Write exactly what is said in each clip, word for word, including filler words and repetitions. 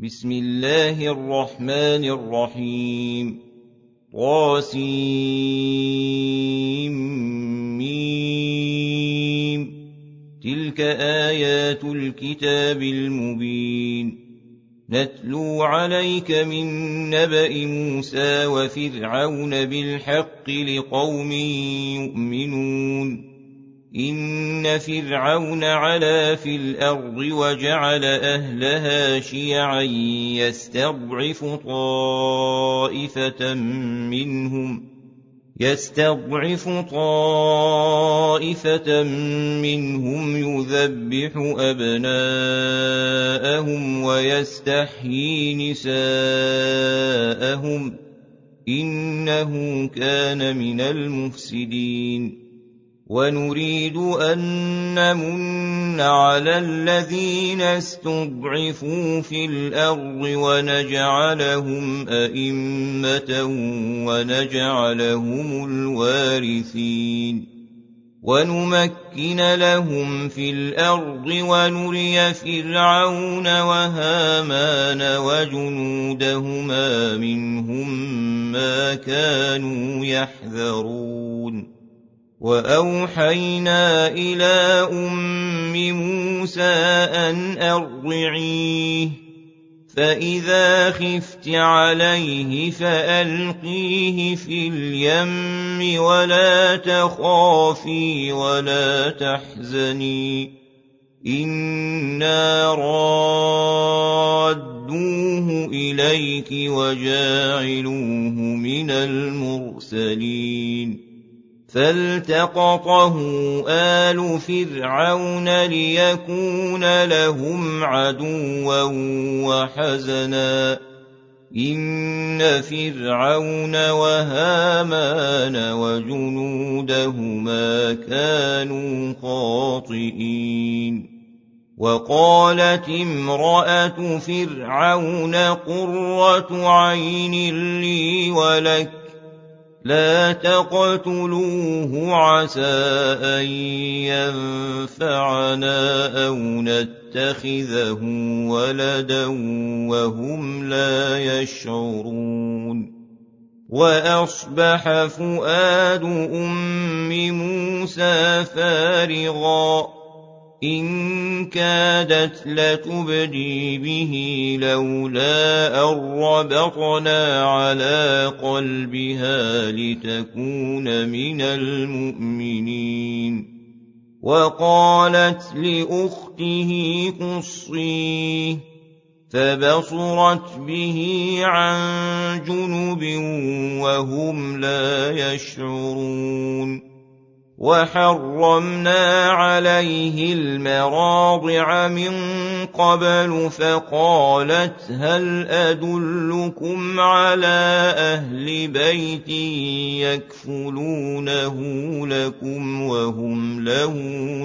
بسم الله الرحمن الرحيم طاسيم تلك آيات الكتاب المبين نتلو عليك من نبأ موسى وفرعون بالحق لقوم يؤمنون إن فرعون علا في الأرض وجعل أهلها شيعا يستضعف طائفة منهم يستضعف طائفة منهم يذبح أبناءهم ويستحيي نساءهم إنه كان من المفسدين ونريد أن نمن على الذين استضعفوا في الأرض ونجعلهم أئمة ونجعلهم الوارثين ونمكن لهم في الأرض ونري فرعون وهامان وجنودهما منهم ما كانوا يحذرون وأوحينا إلى أم موسى أن أرضعيه فإذا خفت عليه فألقيه في اليم ولا تخافي ولا تحزني إنا رادوه إليك وجاعلوه من المرسلين فالتقطه آل فرعون ليكون لهم عدوا وحزنا إن فرعون وهامان وجنودهما كانوا خاطئين وقالت امرأة فرعون قرة عين لي ولك لا تقتلوه عسى أن ينفعنا أو نتخذه ولدا وهم لا يشعرون وأصبح فؤاد أم موسى فارغا إن كادت لتبدي به لولا أن ربطنا على قلبها لتكون من المؤمنين وقالت لأخته قصيه فبصرت به عن جنب وهم لا يشعرون وحرمنا عليه المراضع من قبل فقالت هل أدلكم على أهل بيت يكفلونه لكم وهم له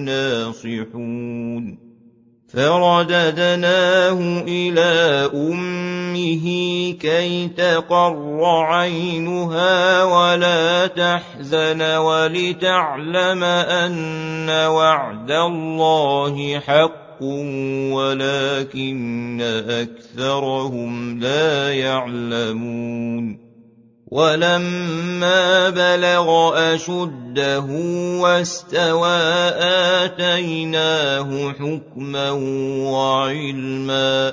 ناصحون فرددناه إلى أمه كي تقر عينها ولا تحزن ولتعلم أن وعد الله حق ولكن أكثرهم لا يعلمون ولما بلغ أشده واستوى آتيناه حكما وعلما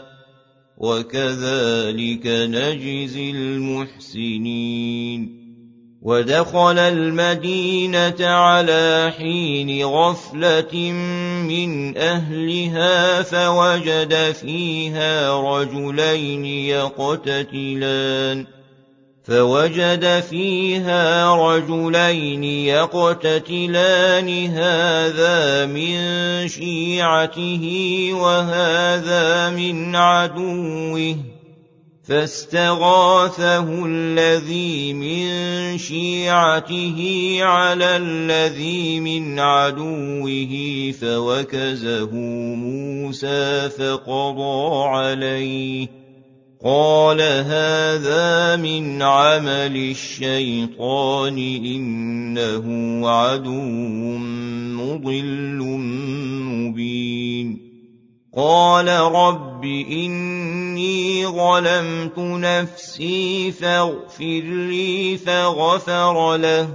وكذلك نجزي المحسنين ودخل المدينة على حين غفلة من أهلها فوجد فيها رجلين يقتتلان فوجد فيها رجلين يقتتلان هذا من شيعته وهذا من عدوه فاستغاثه الذي من شيعته على الذي من عدوه فوكزه موسى فقضى عليه قال هذا من عمل الشيطان إنه عدو مضل مبين قال رب إني ظلمت نفسي فاغفر لي فغفر له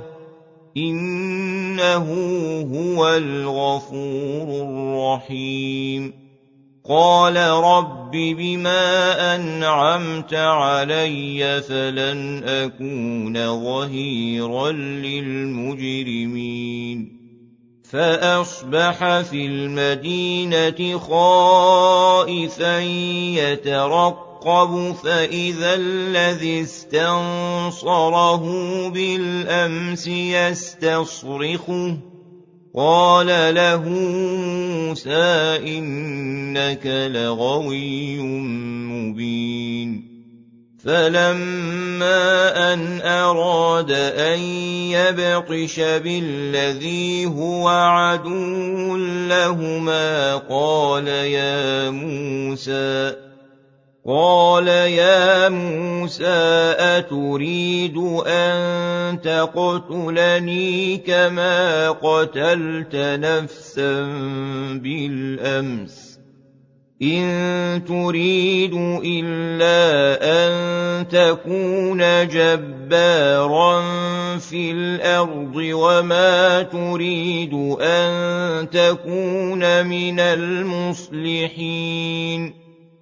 إنه هو الغفور الرحيم قال رب بما أنعمت علي فلن أكون ظهيرا للمجرمين فأصبح في المدينة خائفا يترقب فإذا الذي استنصره بالأمس يستصرخه قال له موسى إنك لغوي مبين فلما أن أراد أن يبطش بالذي هو عدو لهما قال يا موسى قال يا موسى أتريد أن تقتلني كما قتلت نفسا بالأمس إن تريد إلا أن تكون جبارا في الأرض وما تريد أن تكون من المصلحين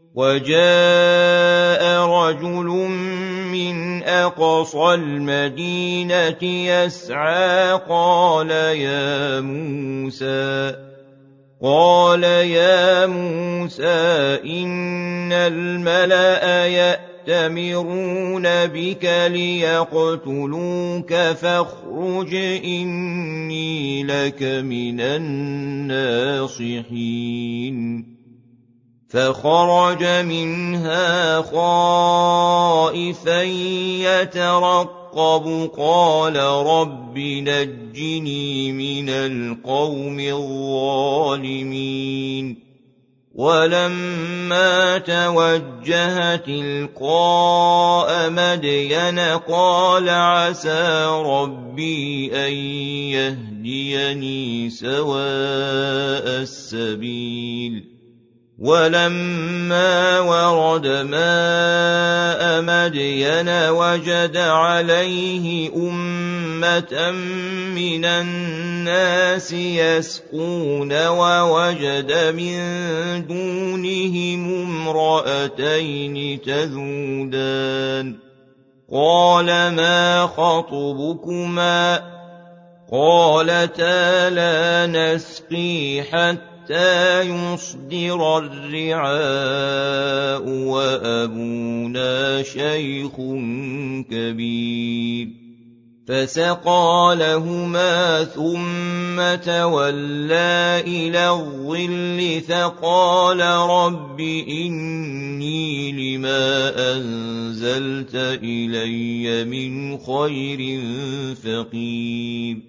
وجاء رجل من أقصى المدينة يسعى قال يا موسى قال يا موسى إن الملأ يأتمرون بك ليقتلوك فاخرج إني لك من الناصحين فخرج منها خائفا يترقب قال رب نجني من القوم الظالمين ولما توجه تلقاء مدين قال عسى ربي أن يهديني سواء السبيل ولما ورد ماء مدين وجد عليه أمة من الناس يسقون ووجد من دونهم امرأتين تذودان قال ما خطبكما قالتا لا نسقي حتى حتى يصدر الرعاء وأبونا شيخ كبير فسقى لهما ثم تولى إلى الظل فقال رب إني لما أنزلت إلي من خير فقير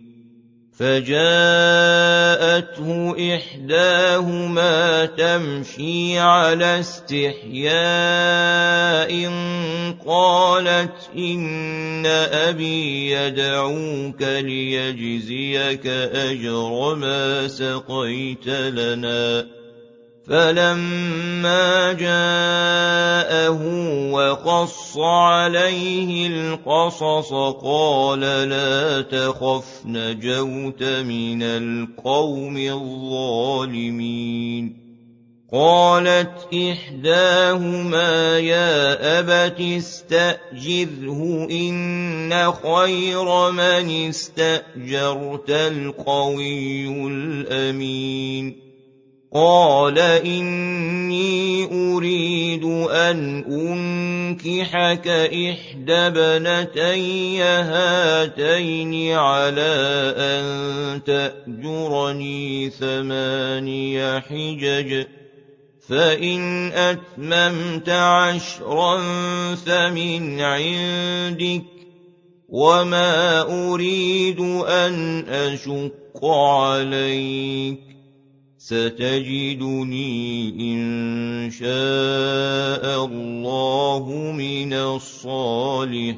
فجاءته إحداهما تمشي على استحياء قالت إن أبي يدعوك ليجزيك أجر ما سقيت لنا فلما جاءه وقص عليه القصص قال لا تخف نجوت من القوم الظالمين قالت إحداهما يا أبت استأجره إن خير من استأجرت القوي الأمين قال إني أريد أن أنكحك إحدى ابنتي هاتين على أن تأجرني ثماني حجج فإن أتممت عشرا فمن عندك وما أريد أن أشق عليك ستجدني إن شاء الله من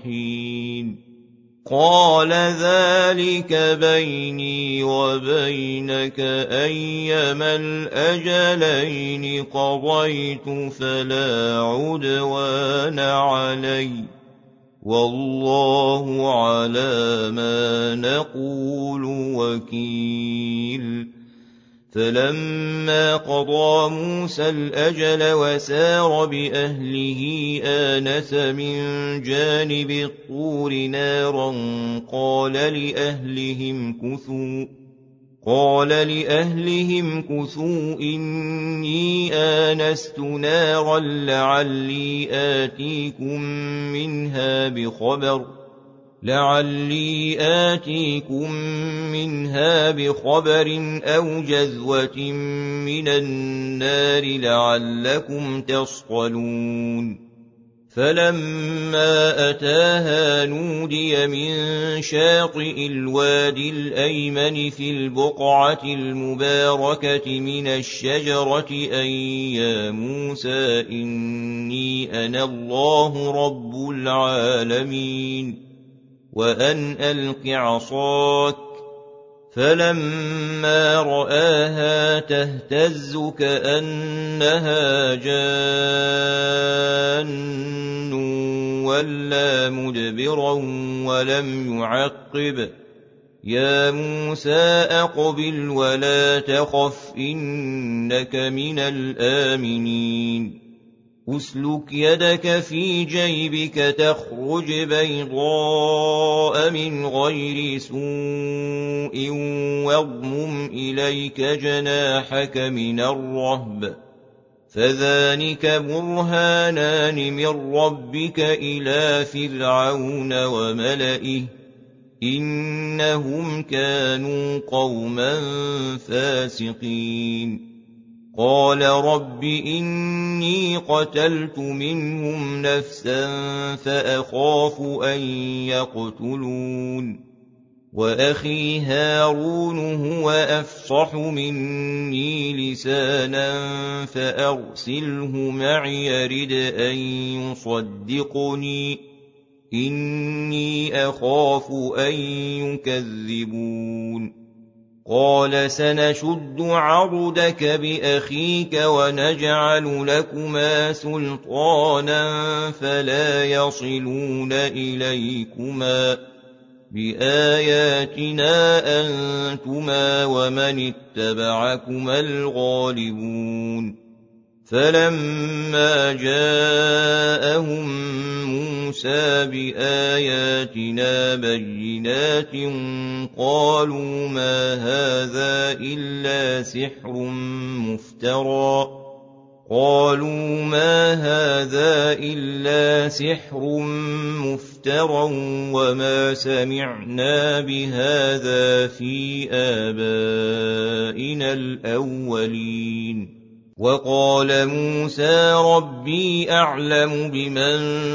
الصالحين قال ذلك بيني وبينك بينك أيما الأجلين قضيت فلا عدوان علي والله على ما نقول وكيل فلما قضى موسى الأجل وسار بأهله آنس من جانب الطور نارا قال لأهلهم كثوا قال لأهلهم كثوا إني آنست نارا لعلي آتيكم منها بخبر لعلي آتيكم منها بخبر أو جذوة من النار لعلكم تصطلون فلما أتاها نودي من شاطئ الوادي الأيمن في البقعة المباركة من الشجرة أن يا موسى إني أنا الله رب العالمين وأن ألق عصاك فلما رآها تهتز كأنها جان ولا مدبرا ولم يعقب يا موسى أقبل ولا تخف إنك من الآمنين أسلك يدك في جيبك تخرج بيضاء من غير سوء واضمم إليك جناحك من الرهب فذلك برهانان من ربك إلى فرعون وملئه إنهم كانوا قوما فاسقين قال رب إني قتلت منهم نفسا فأخاف أن يقتلون وأخي هارون هو أفصح مني لسانا فأرسله معي يرد أن يصدقني إني أخاف أن يكذبون قال سنشد عضدك بأخيك ونجعل لكما سلطانا فلا يصلون إليكما بآياتنا أنتما ومن اتبعكما الغالبون فلما جاءهم موسى بآياتنا بينات قالوا ما هذا إلا سحر مفترى قالوا ما هذا إلا سحر مفترى وما سمعنا بهذا في آبائنا الأولين وقال موسى ربي أعلم بمن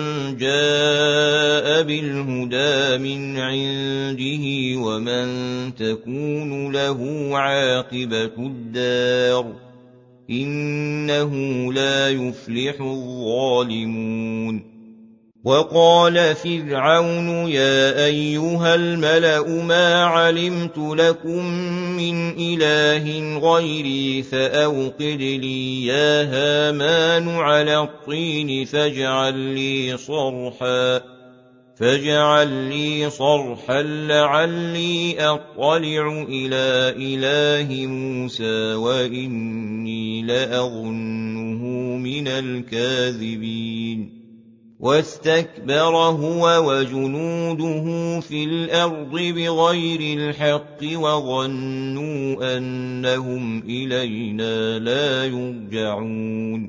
جاء بالهدى من عنده ومن تكون له عاقبة الدار إنه لا يفلح الظالمون وقال فرعون يا أيها الملأ ما علمت لكم من إله غيري فأوقد لي يا هامان على الطين فاجعل لي صرحا فاجعل لي صرحا لعلي أطلع إلى إله موسى وإني لأظنه من الكاذبين واستكبر هو وجنوده في الأرض بغير الحق وظنوا أنهم إلينا لا يرجعون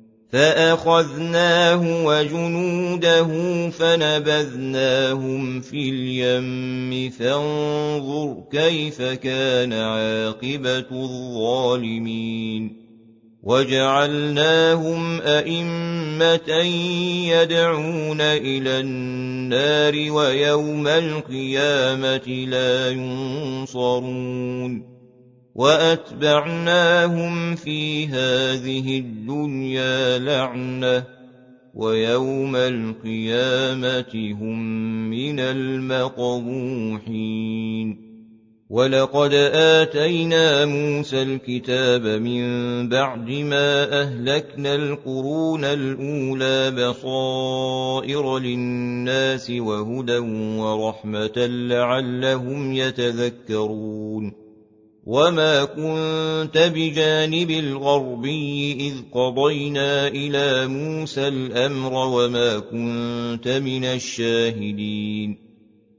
فأخذناه وجنوده فنبذناهم في اليم فانظر كيف كان عاقبة الظالمين وجعلناهم أئمة يدعون إلى النار ويوم القيامة لا ينصرون وأتبعناهم في هذه الدنيا لعنة ويوم القيامة هم من المقبوحين وَلَقَدْ آتَيْنَا مُوسَى الْكِتَابَ مِن بَعْدِ مَا أَهْلَكْنَا الْقُرُونَ الْأُولَىٰ بَصَائِرَ لِلنَّاسِ وَهُدًى وَرَحْمَةً لَّعَلَّهُمْ يَتَذَكَّرُونَ وَمَا كُنتَ بِجَانِبِ الْغَرْبِيِّ إِذْ قَضَيْنَا إِلَىٰ مُوسَى الْأَمْرَ وَمَا كُنتَ مِنَ الشَّاهِدِينَ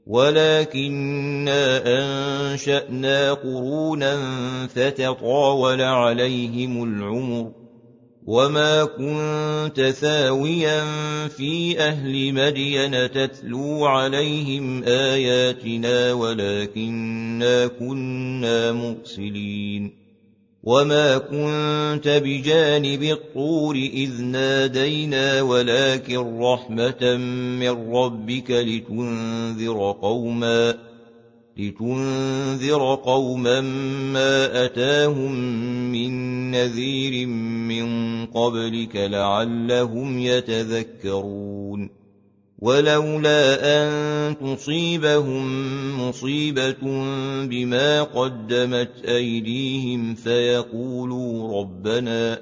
وَلَٰكِنَّا أَنشَأْنَا قُرُونًا فَتَطَاوَلَ عَلَيْهِمُ الْعُمُرُ وَمَا كُنتَ ثَاوِيًا فِي أَهْلِ مَدْيَنَ تَتْلُو عَلَيْهِمْ آيَاتِنَا وَلَٰكِنَّا كُنَّا مُرْسِلِينَ وَمَا كُنتَ بِجَانِبِ الطُّورِ إِذْ نَادَيْنَا وَلَٰكِن رَّحْمَةً مِّن رَّبِّكَ لِتُنذِرَ قَوْمًا لِتُنذِرَ قَوْمًا مَّا أَتَاهُم مِّن نَّذِيرٍ مِّن قَبْلِكَ لَعَلَّهُمْ يَتَذَكَّرُونَ وَلَوْلَا أَن تُصِيبَهُم مُّصِيبَةٌ بِمَا قَدَّمَتْ أَيْدِيهِمْ فَيَقُولُوا رَبَّنَا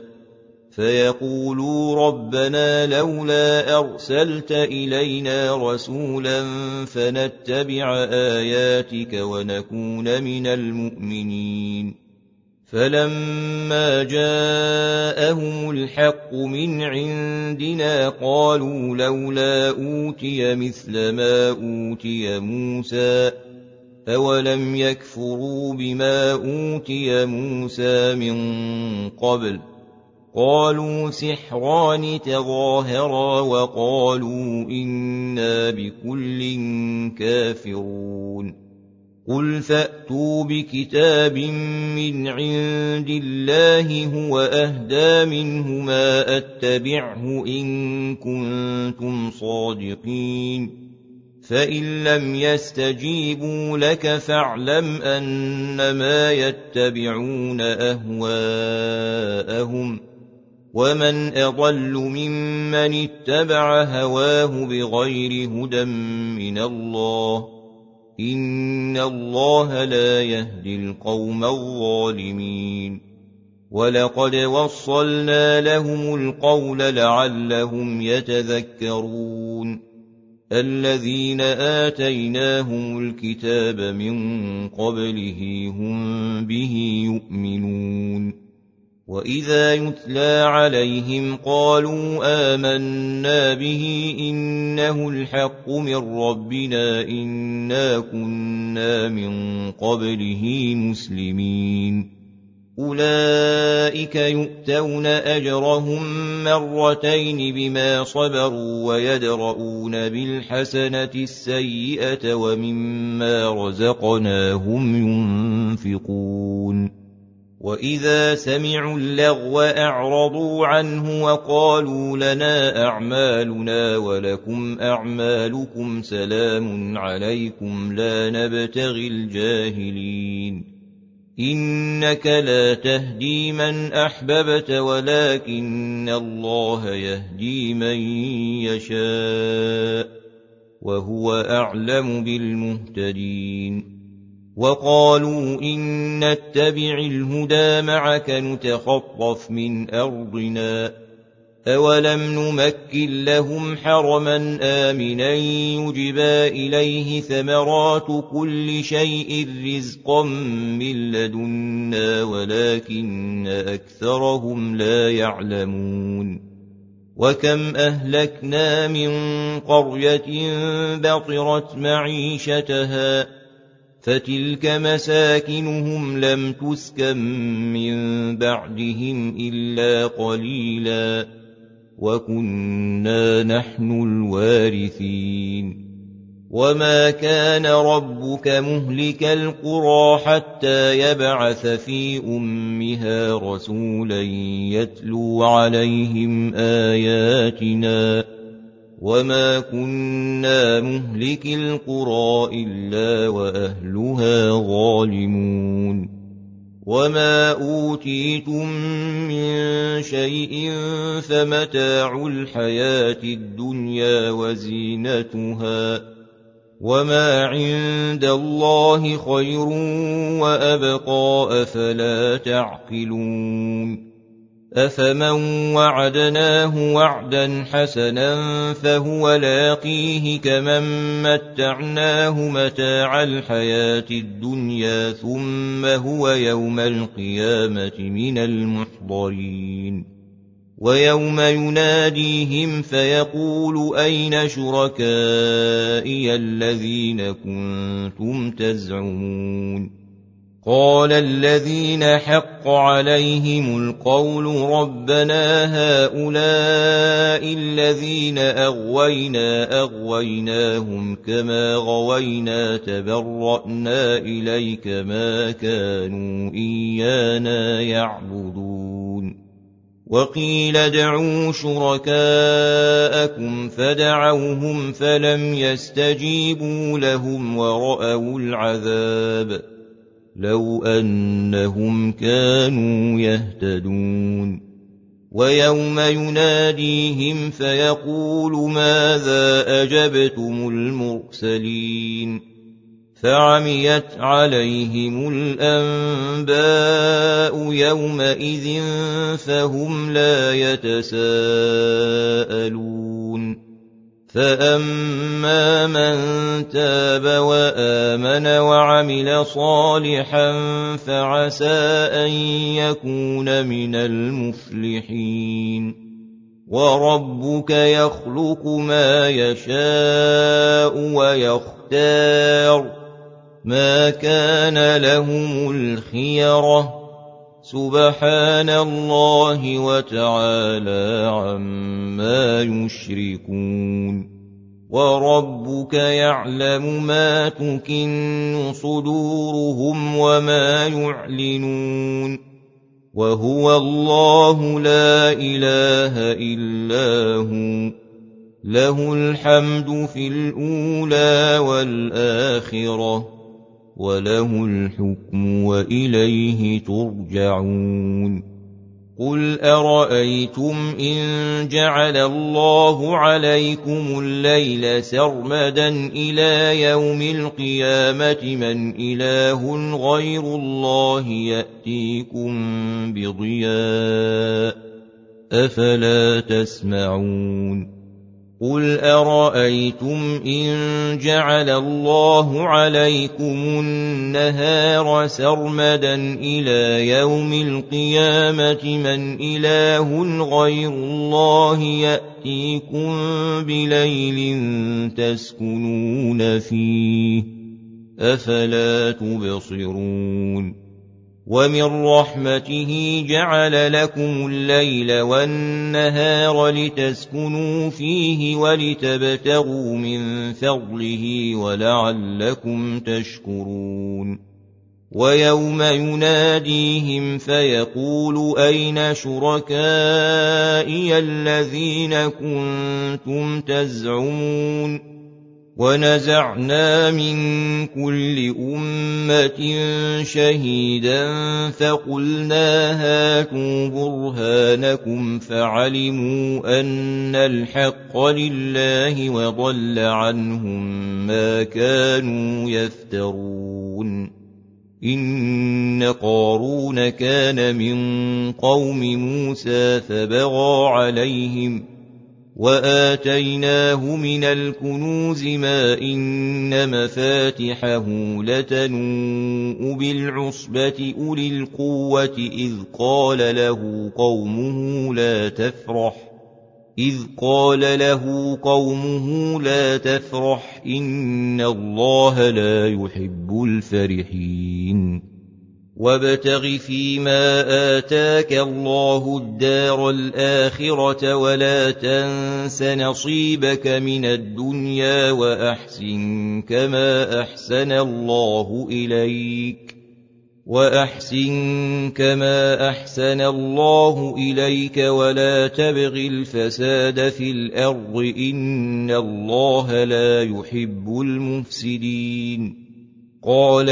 فَيَقُولُوا رَبَّنَا لَوْلَا أَرْسَلْتَ إِلَيْنَا رَسُولًا فَنَتَّبِعَ آيَاتِكَ وَنَكُونَ مِنَ الْمُؤْمِنِينَ فَلَمَّا جَاءَهُمُ الْحَقُّ مِنْ عِندِنَا قَالُوا لَوْلَا أُوتِيَ مِثْلَ مَا أُوتِيَ مُوسَىٰ أَوَلَمْ يَكْفُرُوا بِمَا أُوتِيَ مُوسَىٰ مِن قَبْلُ قَالُوا سِحْرَانِ تَظَاهَرَا وَقَالُوا إِنَّا بِكُلٍّ كَافِرُونَ قُلْ فَأْتُوا بِكِتَابٍ مِّنْ عِندِ اللَّهِ هُوَ أَهْدَىٰ مِنْهُمَا أَتَّبِعْهُ إِن كُنتُمْ صَادِقِينَ فَإِن لَّمْ يَسْتَجِيبُوا لَكَ فَاعْلَمْ أَنَّمَا يَتَّبِعُونَ أَهْوَاءَهُمْ وَمَنْ أَضَلُّ مِمَّنِ اتَّبَعَ هَوَاهُ بِغَيْرِ هُدًى مِّنَ اللَّهِ إِنَّ اللَّهَ لَا يَهْدِي الْقَوْمَ الظَّالِمِينَ وَلَقَدْ وَصَّلْنَا لَهُمُ الْقَوْلَ لَعَلَّهُمْ يَتَذَكَّرُونَ الَّذِينَ آتَيْنَاهُمُ الْكِتَابَ مِن قَبْلِهِ هُم بِهِ يُؤْمِنُونَ وَإِذَا يُتْلَىٰ عَلَيْهِمْ قَالُوا آمَنَّا بِهِ إِنَّهُ الْحَقُّ مِن رَّبِّنَا إِنَّا كُنَّا مِن قَبْلِهِ مُسْلِمِينَ أُولَٰئِكَ يُؤْتَوْنَ أَجْرَهُم مَّرَّتَيْنِ بِمَا صَبَرُوا وَيَدْرَءُونَ بِالْحَسَنَةِ السَّيِّئَةَ وَمِمَّا رَزَقْنَاهُمْ يُنفِقُونَ وَإِذَا سَمِعُوا اللَّغْوَ أَعْرَضُوا عَنْهُ وَقَالُوا لَنَا أَعْمَالُنَا وَلَكُمْ أَعْمَالُكُمْ سَلَامٌ عَلَيْكُمْ لَا نَبْتَغِي الْجَاهِلِينَ إِنَّكَ لَا تَهْدِي مَنْ أَحْبَبْتَ وَلَكِنَّ اللَّهَ يَهْدِي مَن يَشَاءُ وَهُوَ أَعْلَمُ بِالْمُهْتَدِينَ وَقَالُوا إِن نَّتَّبِعِ الْهُدَىٰ مَعَكَ نُتَخَطَّفْ مِنْ أَرْضِنَا أَوَلَمْ نُمَكِّن لَّهُمْ حَرَمًا آمِنًا يُجْبَىٰ إِلَيْهِ ثَمَرَاتُ كُلِّ شَيْءٍ رِّزْقًا مِّن لَّدُنَّا وَلَٰكِنَّ أَكْثَرَهُمْ لَا يَعْلَمُونَ وَكَمْ أَهْلَكْنَا مِن قَرْيَةٍ بَطِرَتْ مَعِيشَتَهَا فَتِلْكَ مَسَاكِنُهُمْ لَمْ تُسْكَن مِّن بَعْدِهِمْ إِلَّا قَلِيلًا وَكُنَّا نَحْنُ الْوَارِثِينَ وَمَا كَانَ رَبُّكَ مُهْلِكَ الْقُرَىٰ حَتَّىٰ يَبْعَثَ فِي أُمِّهَا رَسُولًا يَتْلُو عَلَيْهِمْ آيَاتِنَا وَمَا كُنَّا مُهْلِكِي الْقُرَىٰ إِلَّا وَأَهْلُهَا ظَالِمُونَ وَمَا أُوتِيتُم مِّن شَيْءٍ فَمَتَاعُ الْحَيَاةِ الدُّنْيَا وَزِينَتُهَا وما عند الله خير وأبقى أفلا تعقلون أفمن وعدناه وعدا حسنا فهو لاقيه كمن متعناه متاع الحياة الدنيا ثم هو يوم القيامة من المحضرين ويوم يناديهم فيقول أين شركائي الذين كنتم تزعمون قال الذين حق عليهم القول ربنا هؤلاء الذين أغوينا أغويناهم كما غوينا تبرأنا إليك ما كانوا إيانا يعبدون وقيل ادعوا شركاءكم فدعوهم فلم يستجيبوا لهم ورأوا العذاب لو أنهم كانوا يهتدون ويوم يناديهم فيقول ماذا أجبتم المرسلين فعميت عليهم الأنباء يومئذ فهم لا يتساءلون فأما من تاب وآمن وعمل صالحا فعسى أن يكون من المفلحين وربك يخلق ما يشاء ويختار ما كان لهم الخيرة سبحان الله وتعالى عما يشركون وربك يعلم ما تكن صدورهم وما يعلنون وهو الله لا إله إلا هو له الحمد في الأولى والآخرة وله الحكم وإليه ترجعون قل أرأيتم إن جعل الله عليكم الليل سرمدا إلى يوم القيامة من إله غير الله يأتيكم بضياء أفلا تسمعون قل أرأيتم إن جعل الله عليكم النهار سرمدا إلى يوم القيامة من إله غير الله يأتيكم بليل تسكنون فيه أفلا تبصرون ومن رحمته جعل لكم الليل والنهار لتسكنوا فيه ولتبتغوا من فضله ولعلكم تشكرون ويوم يناديهم فيقول أين شركائي الذين كنتم تزعمون ونزعنا من كل أمة شهيدا فقلنا هاتوا برهانكم فعلموا أن الحق لله وضل عنهم ما كانوا يفترون إن قارون كان من قوم موسى فبغى عليهم وآتيناه من الكنوز ما إن مفاتحه لتنوء بالعصبة أولي القوة إذ قال له قومه لا تفرح إذ قال له قومه لا تفرح إن الله لا يحب الفرحين وابتغ فيما آتاك الله الدار الآخرة ولا تنس نصيبك من الدنيا وأحسن كما أحسن الله إليك وأحسن كما أحسن الله إليك ولا تبغ الفساد في الأرض إن الله لا يحب المفسدين قال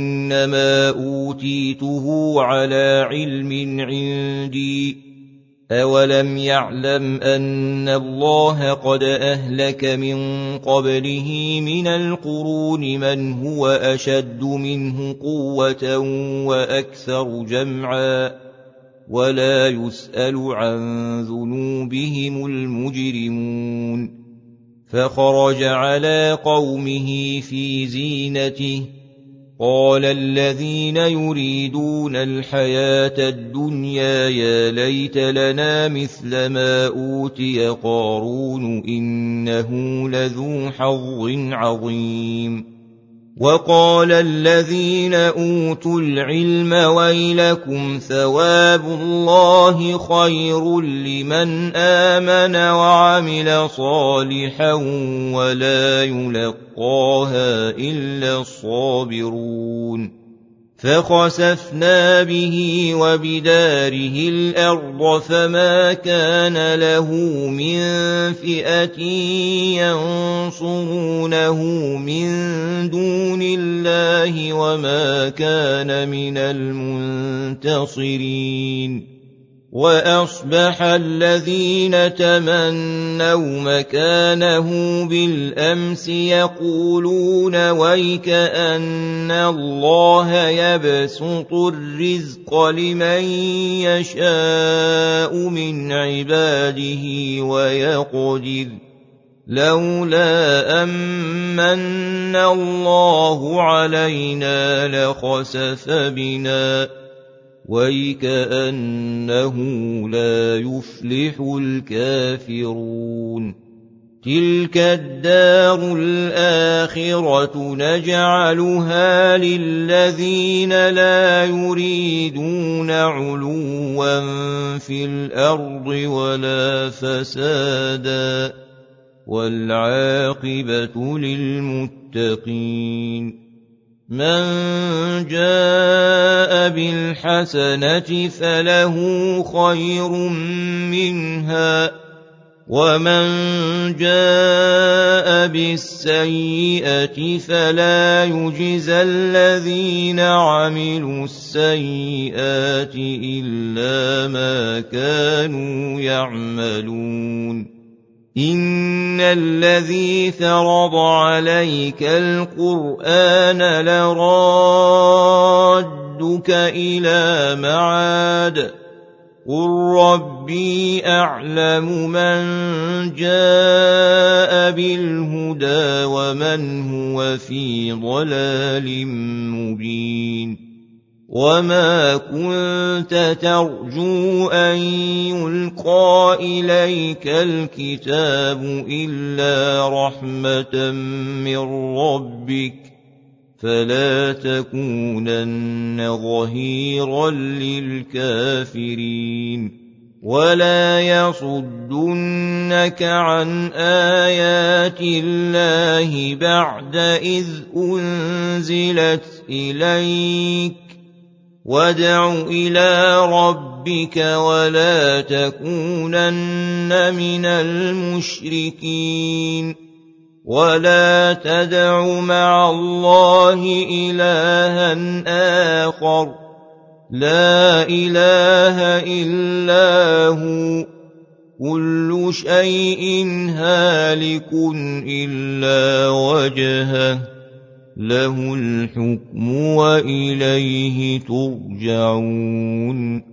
إنما أوتيته على علم عندي أَوَلَمْ يَعْلَمْ أَنَّ اللَّهَ قَدْ أَهْلَكَ مِن قَبْلِهِ مِنَ الْقُرُونِ مَنْ هُوَ أَشَدُّ مِنْهُ قُوَّةً وَأَكْثَرُ جَمْعًا وَلَا يُسْأَلُ عَن ذُنُوبِهِمُ الْمُجْرِمُونَ فَخَرَجَ عَلَىٰ قَوْمِهِ فِي زِينَتِهِ قَالَ الَّذِينَ يُرِيدُونَ الْحَيَاةَ الدُّنْيَا يَا لَيْتَ لَنَا مِثْلَ مَا أُوتِيَ قَارُونُ إِنَّهُ لَذُو حَظٍّ عَظِيمٍ وَقَالَ الَّذِينَ أُوتُوا الْعِلْمَ وَيْلَكُمْ ثَوَابُ اللَّهِ خَيْرٌ لِّمَنْ آمَنَ وَعَمِلَ صَالِحًا وَلَا يُلَقَّاهَا إِلَّا الصَّابِرُونَ فَخَسَفْنَا بِهِ وَبِدَارِهِ الْأَرْضَ فَمَا كَانَ لَهُ مِن فِئَةٍ يَنصُرُونَهُ مِن دُونِ اللَّهِ وَمَا كَانَ مِنَ الْمُنتَصِرِينَ وَأَصْبَحَ الَّذِينَ تَمَنَّوْا مَكَانَهُ بِالْأَمْسِ يَقُولُونَ وَيْكَأَنَّ اللَّهَ يَبْسُطُ الرِّزْقَ لِمَن يَشَاءُ مِنْ عِبَادِهِ وَيَقْدِرُ لَوْلَا أَمَّنَّ اللَّهُ عَلَيْنَا لَخَسَفَ بِنَا وَيْكَأَنَّهُ لَا يُفْلِحُ الْكَافِرُونَ تِلْكَ الدَّارُ الْآخِرَةُ نَجْعَلُهَا لِلَّذِينَ لَا يُرِيدُونَ عُلُوًّا فِي الْأَرْضِ وَلَا فَسَادًا وَالْعَاقِبَةُ لِلْمُتَّقِينَ مَنْ جَاءَ بِالْحَسَنَةِ فَلَهُ خَيْرٌ مِنْهَا وَمَنْ جَاءَ بِالسَّيِّئَةِ فَلَا يُجْزَى الَّذِينَ عَمِلُوا السَّيِّئَاتِ إِلَّا مَا كَانُوا يَعْمَلُونَ إِنَّ الَّذِي فَرَضَ عَلَيْكَ الْقُرْآنَ لَرَادُّكَ إِلَىٰ مَعَادٍ قُل رَّبِّي أَعْلَمُ مَن جَاءَ بِالْهُدَىٰ وَمَنْ هُوَ فِي ضَلَالٍ مُّبِينٍ وَمَا كُنتَ تَرْجُو أَن يُلْقَىٰ إِلَيْكَ الْكِتَابُ إِلَّا رَحْمَةً مِّن رَّبِّكَ فَلَا تَكُونَنَّ ظَهِيرًا لِّلْكَافِرِينَ وَلَا يَصُدُّنَّكَ عَنْ آيَاتِ اللَّهِ بَعْدَ إِذْ أُنزِلَتْ إِلَيْكَ وَادْعُ إِلَىٰ رَبِّكَ وَلَا تَكُونَنَّ مِنَ الْمُشْرِكِينَ وَلَا تَدْعُ مَعَ اللَّهِ إِلَٰهًا آخَرَ لَا إِلَٰهَ إِلَّا هُوَ كُلُّ شَيْءٍ هَالِكٌ إِلَّا وَجْهَهُ لَهُ الْحُكْمُ وَإِلَيْهِ تُرْجَعُونَ